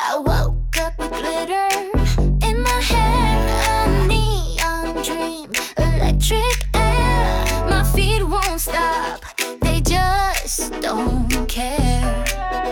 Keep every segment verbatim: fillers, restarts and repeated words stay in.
I woke up with glitter in my hair, a neon dream, electric air. My feet won't stop, they just don't care.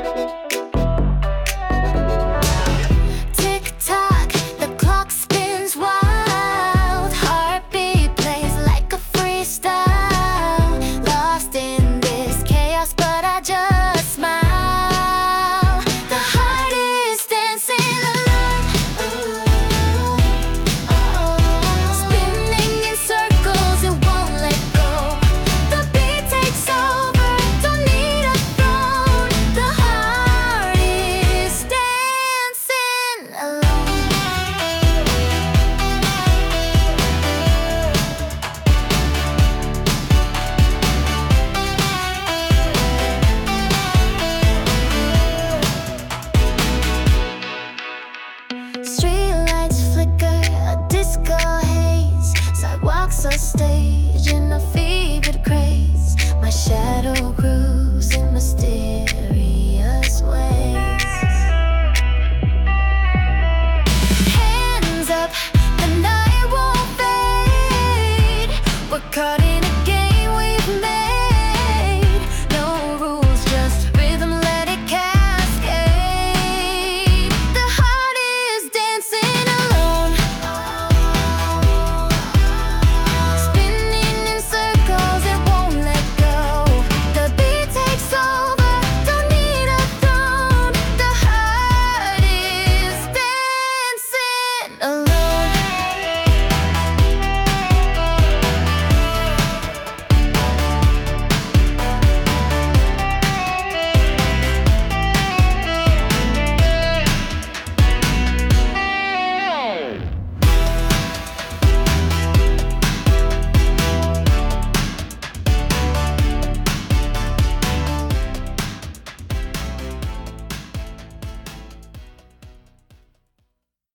Tick tock, the clock spins wild, heartbeat plays like a freestyle. Lost in this chaos, but I just smile. The heart is dancing alone, spinning in circles, it won't let go. The beat takes over, don't need a throne. The heart is dancing alone. Streetlights flicker, a disco haze. Sidewalks are stage in a fevered craze. My shadow grew